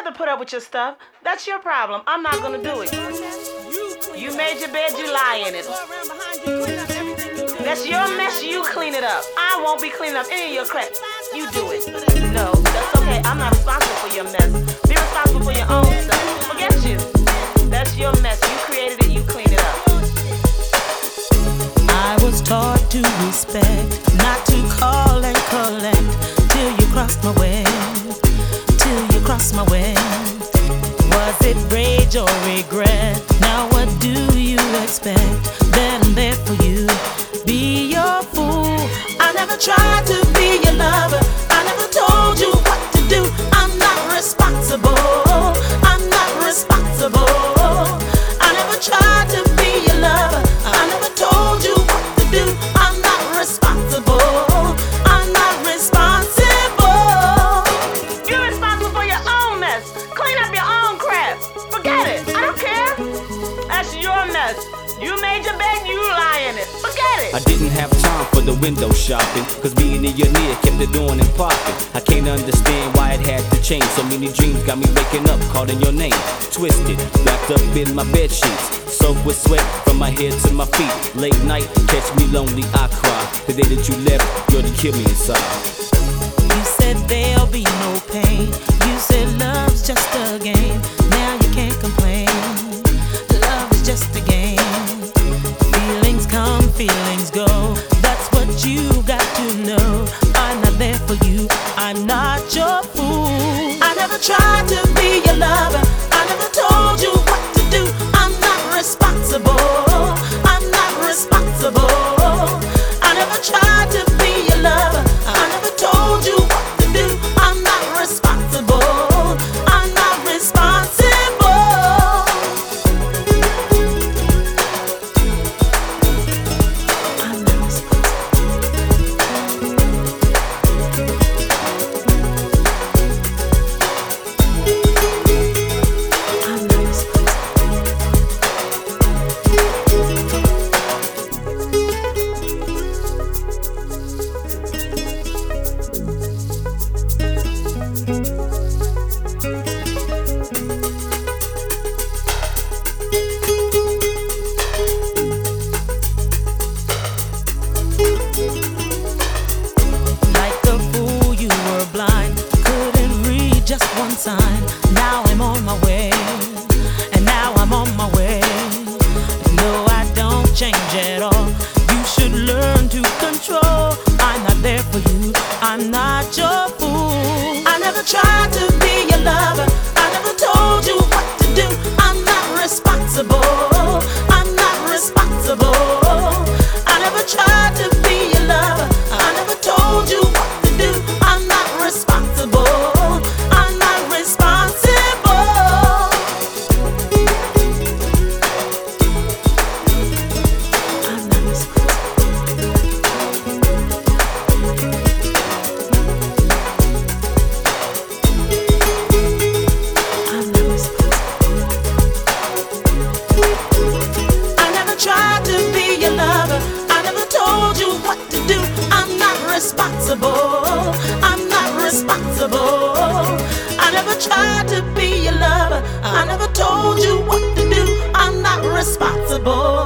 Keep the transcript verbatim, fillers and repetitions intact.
have to put up with your stuff. That's your problem. I'm not gonna do it. You made your bed, you lie in it. That's your mess, you clean it up. I won't be cleaning up any of your crap. You do it. No, that's okay. I'm not responsible for your mess. Be responsible for your own stuff. Forget you. That's your mess. You created it, you clean it up. I was taught to respect, not to call and collect, till you crossed my way, till you crossed my way. Was it rage or regret? Now what do you expect? Then I'm there for you, be your fool. I never tried to be your lover, I never told you what to do. I'm not responsible, I'm not responsible. I never tried to be your lover, I never told you what to do. I'm not responsible, I'm not responsible. You're responsible for your own mess. Clean up your own crap. Forget it. I don't care. That's your mess. You made your bed, you lie in it. Forget it. I didn't have time for the window shopping, cause being in your near kept it on and popping. I can't understand why it had to change. So many dreams got me waking up, calling your name. Twisted, wrapped up in my bed sheets, soaked with sweat from my head to my feet. Late night, catch me lonely, I cry. The day that you left, you're to kill me inside. You said there'll be no pain, you said love's just a game. Now you can't complain, love is just a game. Feelings come, feelings go, that's what you got to know. I'm not there for you, I'm not your fool. I never tried to be your lover, I never told you what to do. I'm not responsible, I'm not responsible. I never tried to be your lover, I never told you what to do. I'm not responsible, I'm not responsible. I'm not I'm not Like a fool, you were blind, couldn't read just one sign. Now I'm on my way, and now I'm on my way. No, I don't change at all. You should learn to control. I'm not there for you, I'm not your fool. I never tried to be your lover, I never told you what to do. I'm not responsible, I'm not responsible. I never tried to be your lover, I never told you what to do. I'm not responsible, I'm not responsible. I'm not I'm not I never tried to be your lover, I never told you what to do. I'm not responsible, I'm not responsible. I never tried to be your lover, I never told you what to do. I'm not responsible.